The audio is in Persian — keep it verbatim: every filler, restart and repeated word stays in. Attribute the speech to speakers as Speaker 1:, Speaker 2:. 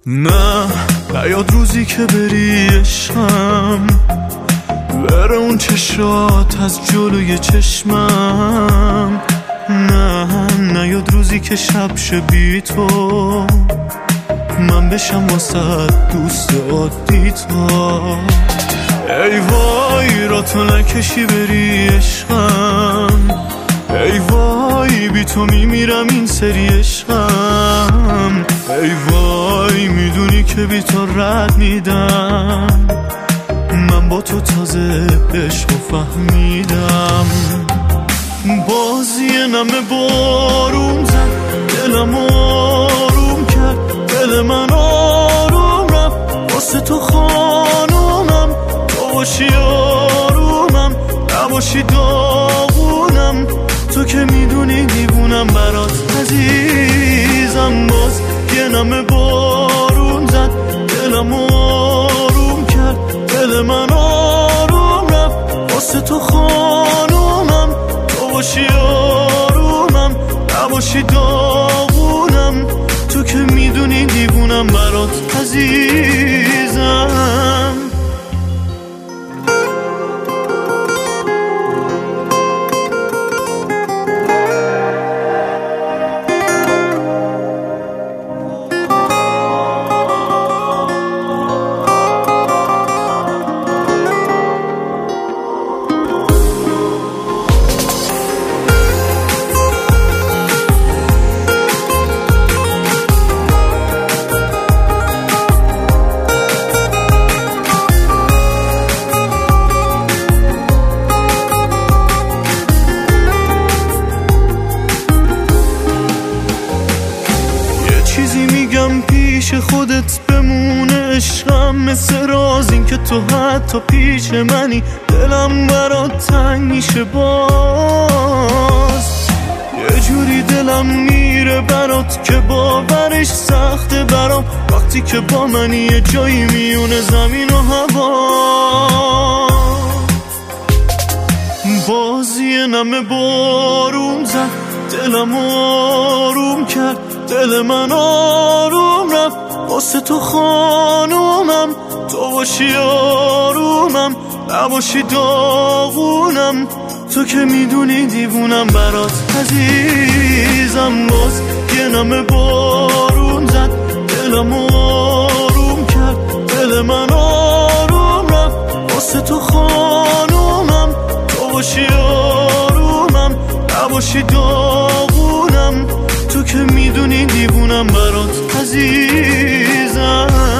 Speaker 1: نه نیاد روزی که بری عشقم، بره اون چشات از جلوی چشمم. نه نیاد روزی که شب شه بی تو، من بشم واسه دوست عادی تو. ای وای را تو نکشی بری عشقم، ای وای بی تو میمیرم این سری عشقم. ای وای میدونی که بی تو رد میدم، من با تو تازه عشق فهمیدم. بازی نمه بارون زد دلم آروم کرد، دل من آروم رفت واسه تو خانومم. تو باشی آرومم نباشی داغونم، تو که میدونی دیوونم برات عزیزم. باز یه نمه بارون زد دلم آروم کرد، دل من آروم رفت واسه تو خانومم. تو باشی آرومم نباشی داغونم، تو که میدونی دیوونم برات عزیزم. چیزی میگم پیش خودت بمونه عشقم، مثل راز این که تو حتی پیش منی، دلم برات تنگ میشه باز. یه جوری دلم میره برات که باورش سخته برام، وقتی که با منی یه جایی میونه زمین و هوا. بازی نمه بارون زد دلم آروم کرد، دل من آروم رفت واسه تو خانومم. تو باشی آرومم نباشی داغونم، تو که میدونی دیوونم برات عزیزم. باز یه نمه بارون زد دلم آروم کرد، دل من آروم رفت واسه تو خانومم. تو باشی آرومم نباشی داغونم، تو که میدونی دیوونم برات عزیزم.